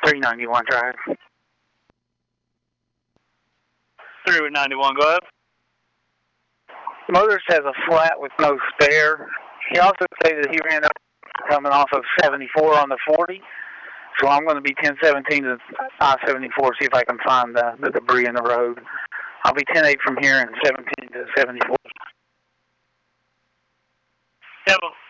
391 drive. 391, go ahead. Motorist has a flat with no spare. He also stated he ran up coming off of 74 on the 40. So I'm going to be 1017 to I-74, see if I can find the debris in the road. I'll be 10-8 from here and 17 to 74. Kevin.